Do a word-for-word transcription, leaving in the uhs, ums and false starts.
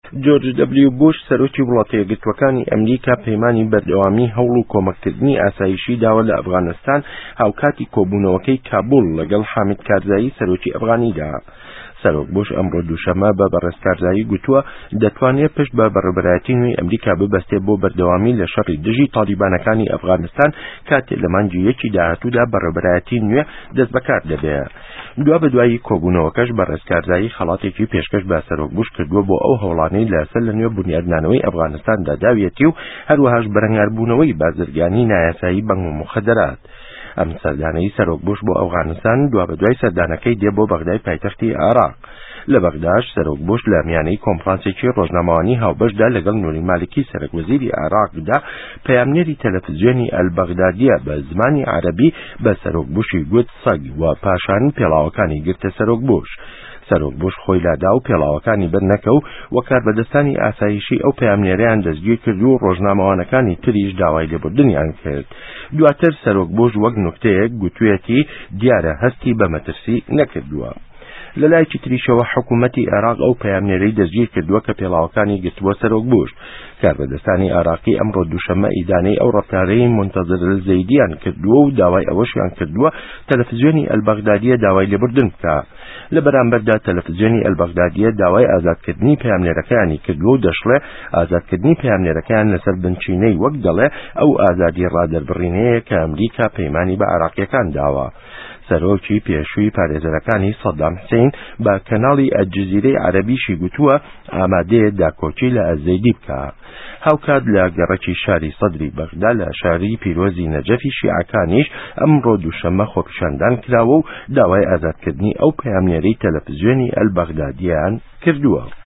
جۆرج دەبلیو بوش سەرۆکی وڵاتە یەکگرتووەکانی ئەمریکا پەیمانی بەردەوامی هەوڵ و کۆمەککردنی ئاسایشی داوە لە ئەفغانستان هاوکاتی کۆبوونەوەکەی کابوڵ لەگەڵ حامید کارزایی سەرۆکی ئەفغانیدا. سەرۆک بوش ئەمڕۆ دووشەممە بە بەڕێزکارزایی گوتووە دەتوانێت پشت بە بەڕێبەرایەتی نوێی ئەمریکا ببەستێت بۆ بەردەوامی لە شەڕی دژی تالیبانەکانی ئەفغانستان کاتێک لە مانگی یەکی داهاتوودا بەڕێبەرایەتی نوێ دەست بەکار دەبێت. دوا بەدوایی کۆبوونەوەکەش بەڕێزکارزایی خەڵاتێکی پێشکەش بە سەرۆک بوش کردووە بۆ ئەو هەوڵانەی لەسەر لە نوێ بنیادنانەوەی ئەفغانستاندا داویەتی و هەروەهاش بەرەنگاربوونەوەی بازرگانی نایاسایی بەنگ و مخدرات. ئەم سەردانەی سەرۆک بوش بۆ ئەفغانستان دوا بەدوای سەردانەکەی دێ بۆ بەغدای پایتەختی عێراق. لە بەغداش سەرۆک بوش لە میانەی کۆنفرانسێکی ڕۆژنامەوانی هاوبەشدا لەگەڵ نوری مالکی سەرۆکوەزیری عێراقدا پەیامنێری تەلەڤیزیۆنی ئەلبەغدادیە بە زمانی عەرەبی بە سەرۆک بوشی گوت سەگ و پاشان پێڵاوەکانی گرتە سەرۆک بوش. سەرۆک بوش خۆی لادا و پێڵاوەکانی بەرنەکە و وە کاربەدەستانی ئاسایشی ئەو پەیامنێرەیان دەستگیر کرد و ڕۆژنامەوانەکانی تریش داوای لێبوردنیان کرد. دواتر سەرۆک بوش وەک نوکتەیەک گوتوویەتی دیارە هەستی بە مەترسی نەکردووە. لەلایەکی تریشەوە حکوومەتی عێراق ئەو پەیامنێرەی دەستگیر کردووە کە پێڵاوەکانی گرتووە سەرۆک بوش. کاربەدەستانی عێراقی ئەمڕۆ دووشەممە ئیدانەی ئەو ڕەفتارەی منتەزر الزەیدیان کردووە و داوای ئەوەشیان کردووە تەلەڤیزیۆنی ئەلبەغدادیە داوای لێبوردن بکە. لە بەرامبەردا تەلەڤیزیۆنی ئەلبەغدادیە داوای ئازادکردنی پەیامنێرەکانی کردووە و دەشڵێ ئازادکردنی پەیامنێرەکان لەسەر بنچینەی وەک دەڵێ ئەو ئازادی ڕادەربڕینەیە کە ئەمریکا پەیمانی بە عێراقیەکان داوە. سەرۆکی پێشووی پارێزەرەکانی سەدام حوسێن بە کەناڵی ئەلجەزیرەی عەرەبیشی گوتووە ئامادەیە داکۆچی لە ئەزەیدی بکە. هاوکات لە گەڕەکی شاری سەدری بەغدا لە شاری پیرۆزی نەجەفی شیعەکانیش ئەمڕۆ دووشەممە خۆپیشاندان کراوە و داوای ئازادکردنی ئەو پەیامنێرەی تەلەڤیزیۆنی ئەلبەغدادییان کردووە.